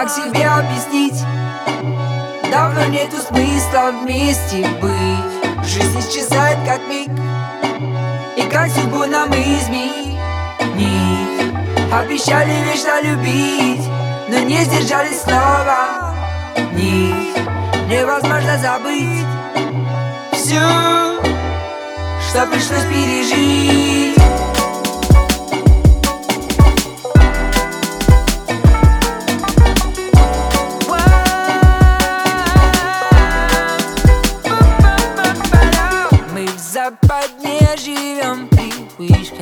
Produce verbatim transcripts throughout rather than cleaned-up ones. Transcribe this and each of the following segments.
Как себе объяснить? Давно нету смысла вместе быть. Жизнь исчезает как миг, и как судьбу нам изменить. Обещали вечно любить, но не сдержали слова. Них невозможно забыть все, что пришлось пережить. Мы в западне живем привычкой.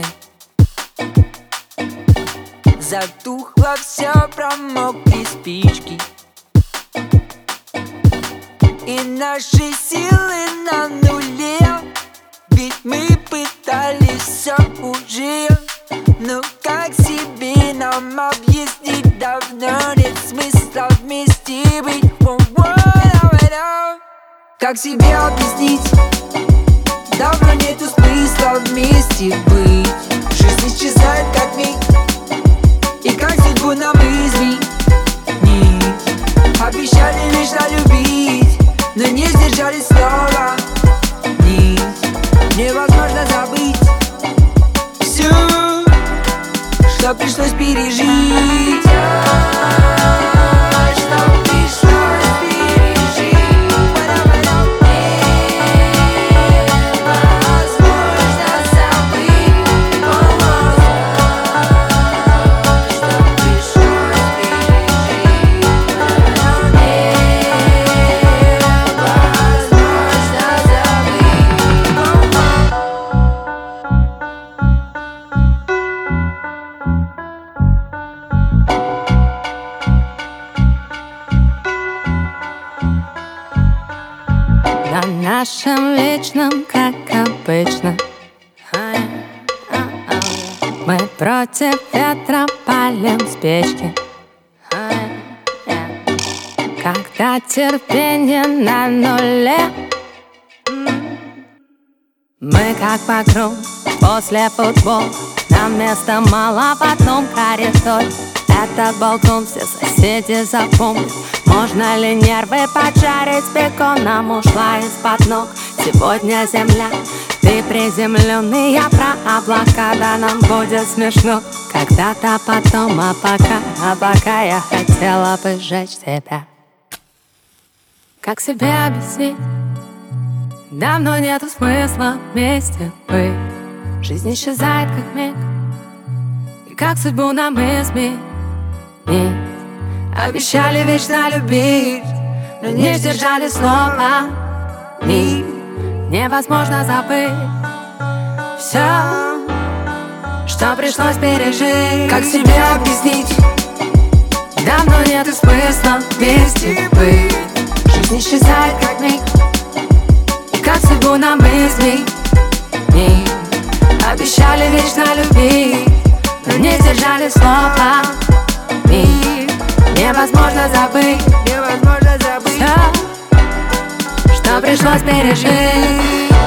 Затухло все, промокли спички, и наши силы на нуле. Ведь мы пытались все уже. Ну как себе нам объяснить? Давно нет смысла вместе быть. Как себе объяснить? Давно нету смысла вместе быть. Жизнь исчезает как миг, и как судьбу нам изменить. Обещали вечно любить, но не сдержали слова. Них невозможно забыть все, что пришлось пережить. Что пришлось пережить. Невозможно забыть. Что пришлось пережить. Невозможно На нашем вечном, как обычно, мы против ветра палим спички. Когда терпение на нуле, мы как по кругу после футбола. Нам места мало в одном коридоре. Этот балкон все соседи запомнят. Можно ли нервы поджарить беконом? Ушла из-под ног сегодня земля. Ты приземленный, я про облака. Да нам будет смешно когда-то потом. А пока, а пока я хотела бы сжечь тебя. Как себе объяснить? Давно нету смысла вместе быть. Жизнь исчезает как миг, и как судьбу нам изменить. Обещали вечно любить, но не сдержали слова. Них невозможно забыть все, что пришлось пережить. Как себе объяснить? Давно нету смысла вместе быть. Жизнь исчезает как миг, и как судьбу нам изменить. Обещали вечно любить, но не сдержали слова. Них невозможно забыть, невозможно забыть все, что пришлось пережить.